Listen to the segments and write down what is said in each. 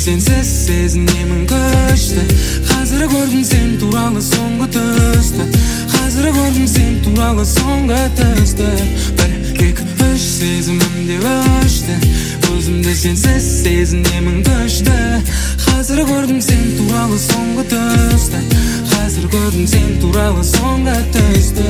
сенсіз сезінемін күшті. Қазір көрдім сен туралы соңғы түсті. Қазір көрдім сен туралы соңғы түсті. 1, 2, 3 сезімімде өшті. Өзімді сенсіз сезінемін күшті. Қазір көрдім сен туралы соңғы түсті. Қазір көрдім сен туралы соңғы түсті.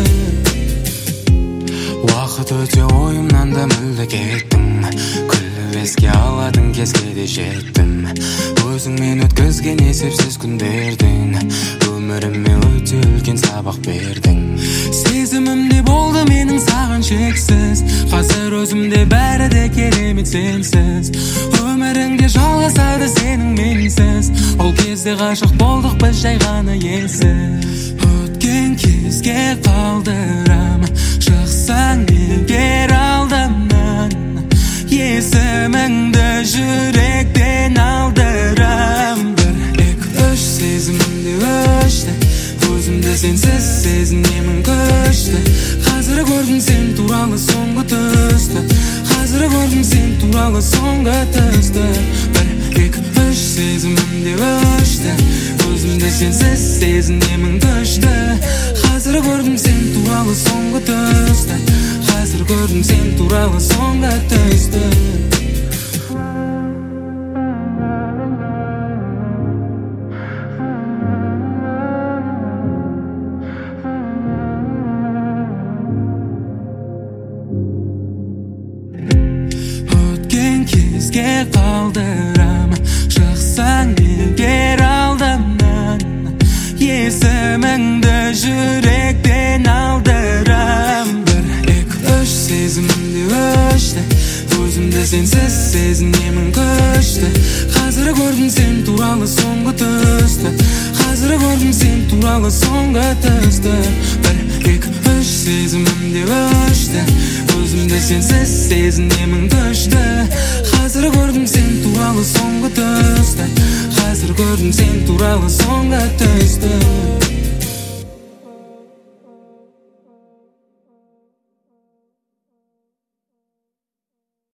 Уақыт өте ойымнан да мүлде кеттім. Күліп еске аладың кезге де жеттім. Өзіңмен өткізген есепсіз күндерден өміріме өте үлкен сабақ бердің. Сезімімде болды менің саған шексіз. Қазір өзімде бәрі де керемет сенсіз. Өміріңде жалғасады сенің менсіз. Ол кезде ғашық болдық біз жай ғана елсіз. Өткен кезге қалдырам, шықсаң егер алдымнан. Есіміңді жүректен алдырам. 1, 2, 3 сезімімде өшті. Өзімді сенсіз сезінемін күшті. Қазір көрдім сен туралы соңғы түсті. Қазір көрдім сен туралы соңғы түсті. 1, 2, 3 сезімімде өшті. Өзімді сенсіз сезінемін күшті. Қазір көрдім сен туралы соңғы түсті. Қазір көрдім сен туралы соңғы түсті. Өткен кезге қалдырам, шықсаң егер алдымнан. Есіміңді жүректен алдырам. 1, 2, 3 сезімімде өшті. Өзімді сенсіз сезінемін күшті. Қазір көрдім сен туралы соңғы түсті. Қазір көрдім сен туралы соңғы түсті. 1, 2, 3 сезімімде өшті. Өзімді сенсіз сезінемін күшті. Қазір көрдім сен туралы соңғы түсті. Қазір көрдім сен туралы соңғы түсті.